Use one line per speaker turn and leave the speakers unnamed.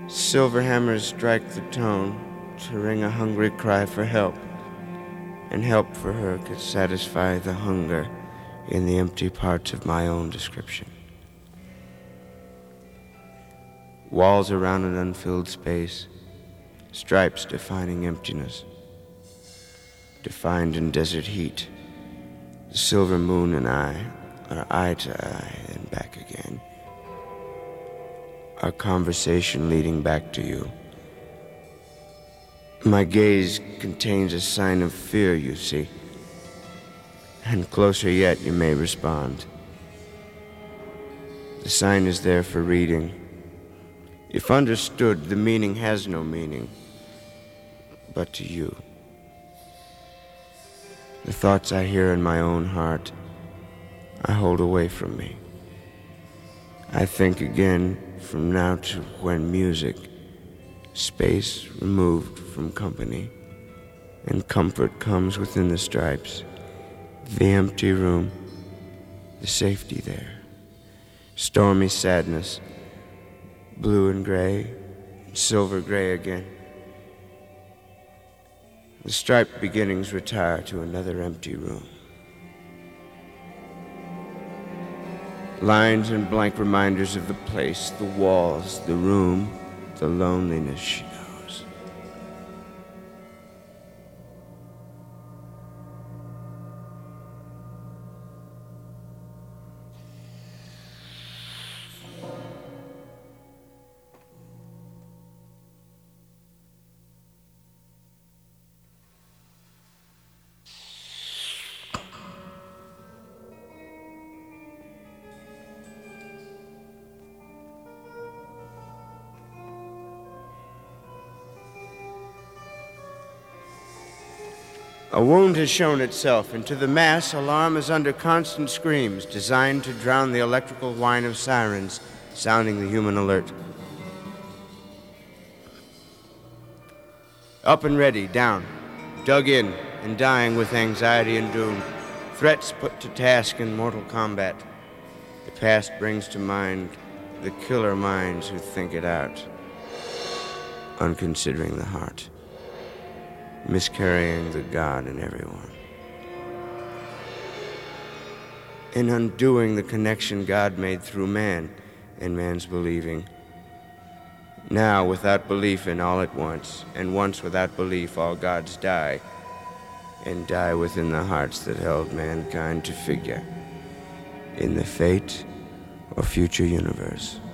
Silver hammers strike the tone to ring a hungry cry for help, and help for her could satisfy the hunger in the empty parts of my own description. Walls around an unfilled space, stripes defining emptiness, defined in desert heat. The silver moon and I are eye to eye and back again. Our conversation leading back to you. My gaze contains a sign of fear, you see. And closer yet, you may respond. The sign is there for reading. If understood, the meaning has no meaning, but to you. The thoughts I hear in my own heart, I hold away from me. I think again from now to when music, space removed from company, and comfort comes within the stripes, the empty room, the safety there, stormy sadness, blue and gray, silver gray again. The striped beginnings retire to another empty room. Lines and blank reminders of the place, the walls, the room, the loneliness she knows. A wound has shown itself, and to the mass, alarm is under constant screams designed to drown the electrical whine of sirens sounding the human alert. Up and ready, down, dug in, and dying with anxiety and doom. Threats put to task in mortal combat. The past brings to mind the killer minds who think it out, unconsidering the heart, miscarrying the God in everyone, in undoing the connection God made through man and man's believing. Now, without belief in all at once, and once without belief, all gods die, and die within the hearts that held mankind to figure in the fate or future universe.